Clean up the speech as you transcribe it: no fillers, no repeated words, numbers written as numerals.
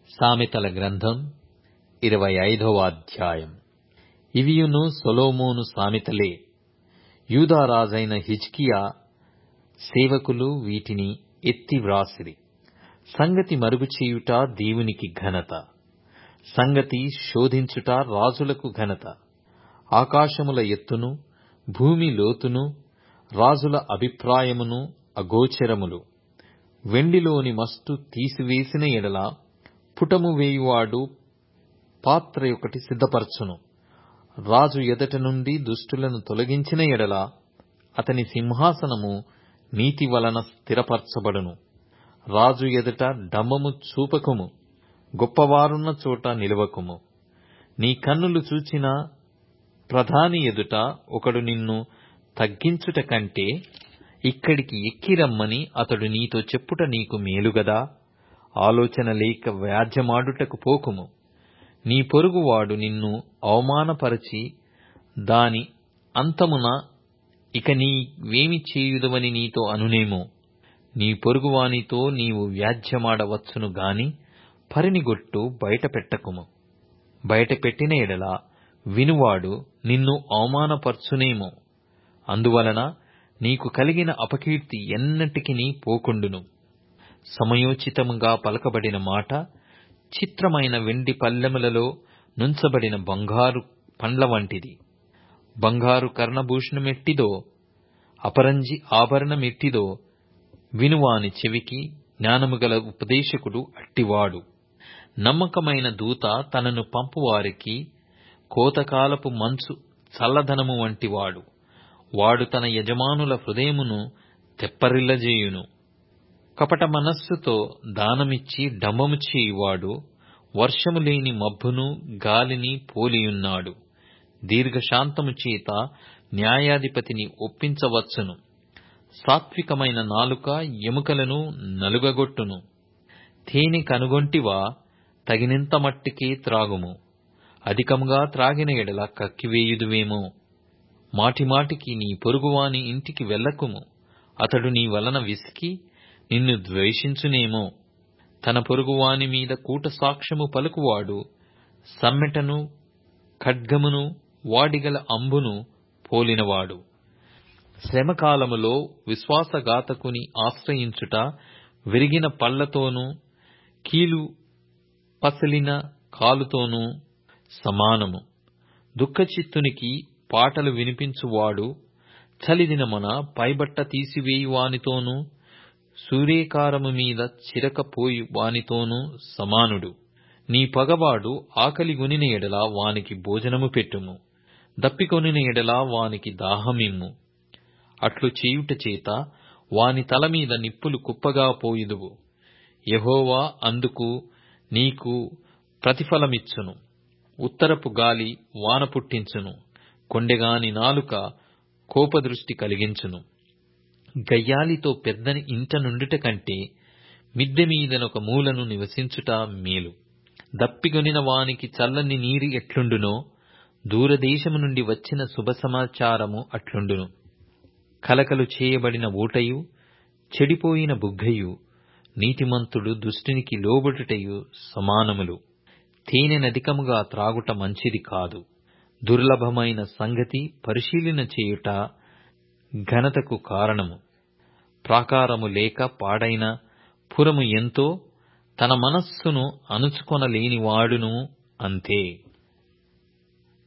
సామెతల గ్రంథం 25వ అధ్యాయం. ఇవియును సొలొమోను సామెతలే. యూదా రాజైన హిజ్కియా సేవకులు వీటిని ఎత్తి వ్రాసిరి. సంగతి మరుగుచేయుట దేవునికి ఘనత, సంగతి శోధించుట రాజులకు ఘనత. ఆకాశముల ఎత్తును భూమి లోతును రాజుల అభిప్రాయమును అగోచరములు. వెండిలోని మస్తు తీసివేసిన ఎడల పుటము వేయువాడు పాత్రయొకటి సిద్ధపరచును. రాజు ఎదట నుండి దుష్టులను తొలగించిన ఎడల అతని సింహాసనము నీతి వలన స్థిరపరచబడును. రాజు ఎదుట డంబము చూపకుము, గొప్పవారున్న చోట నిలవకుము. నీ కన్నులు చూచిన ప్రధాని ఎదుట ఒకడు నిన్ను తగ్గించుట కంటే ఇక్కడికి ఎక్కిరమ్మని అతడు నీతో చెప్పుట నీకు మేలుగదా. ఆలోచన లేక వ్యాజ్యమాడుటకు పోకుము. నీ పొరుగువాడు నిన్ను అవమానపరచి దాని అంతమున ఇక నీవేమి చేయుదవని నీతో అనునేమో. నీ పొరుగువానితో నీవు వ్యాజ్యమాడవచ్చును గాని పరినిగొట్టు బయట పెట్టకుము. బయట పెట్టిన ఎడల వినువాడు నిన్ను అవమానపరచునేమో. అందువలన నీకు కలిగిన అపకీర్తి ఎన్నటికినీ పోకుండును. సమయోచితముగా పలకబడిన మాట చిత్రమైన వెండి పల్లెములలో నుంచబడిన బంగారు పండ్ల వంటిది. బంగారు కర్ణభూషణమెట్టిదో, అపరంజి ఆభరణమెట్టిదో వినువాని చెవికి జ్ఞానముగల ఉపదేశకుడు అట్టివాడు. నమ్మకమైన దూత తనను పంపువారికి కోతకాలపు మంచు చల్లదనము వంటివాడు. వాడు తన యజమానుల హృదయమును తెప్పరిల్లజేయును. కపట మనస్సుతో దానమిచ్చి డంబము చేయువాడు వర్షము లేని మబ్బును గాలిని పోలియున్నాడు. దీర్ఘశాంతము చేత న్యాయాధిపతిని ఒప్పించవచ్చును. సాత్వికమైన నాలుక ఎముకలను నలుగగొట్టును. తేనె కనుగొంటివా, తగినంత మట్టుకే త్రాగుము. అధికముగా త్రాగిన ఎడల కక్కివేయుదువేమో. మాటిమాటికి నీ పొరుగువాని ఇంటికి వెళ్ళకుము. అతడు నీ వలన విసికి నిన్ను ద్వేషించునేమో. తన పొరుగువాని మీద కూట సాక్ష్యము పలుకువాడు సమ్మెటను ఖడ్గమును వాడిగల అంబును పోలినవాడు. శ్రమకాలములో విశ్వాసఘాతకుని ఆశ్రయించుట విరిగిన పళ్లతోనూ కీలు పసలిన కాలుతోనూ సమానము. దుఃఖచిత్తునికి పాటలు వినిపించువాడు చలిదినమున పైబట్ట తీసివేయువానితోనూ సూరేకారము మీద చిరకపోయి వానితోనూ సమానుడు. నీ పగవాడు ఆకలిగొనిన ఎడల వానికి భోజనము పెట్టుము. దప్పికొనిన ఎడల వానికి దాహమిమ్ము. అట్లు చేయుట చేత వాని తల మీద నిప్పులు కుప్పగా పోయుదువు. యెహోవా అందుకు నీకు ప్రతిఫలమిచ్చును. ఉత్తరపు గాలి వాన పుట్టించును. కొండెగాని నాలుక కోపదృష్టి కలిగించును. గయ్యాలితో పెద్దని ఇంట నుండుట కంటే మిద్దె మీదనొక మూలను నివసించుట మేలు. దప్పిగొనిన వానికి చల్లని నీరు ఎట్లుండునో దూరదేశము నుండి వచ్చిన శుభ సమాచారము అట్లుండును. కలకలు చేయబడిన ఊటయు చెడిపోయిన బుగ్గయు నీతిమంతుడు దుష్టునికి లోబడుటయు సమానములు. తేనెనధికముగా త్రాగుట మంచిది కాదు. దుర్లభమైన సంగతి పరిశీలన చేయుట ఘనతకు కారణము. ప్రాకారము లేక పాడైన పురము ఎంతో తన మనస్సును అణుచుకొనలేనివాడును అంతే.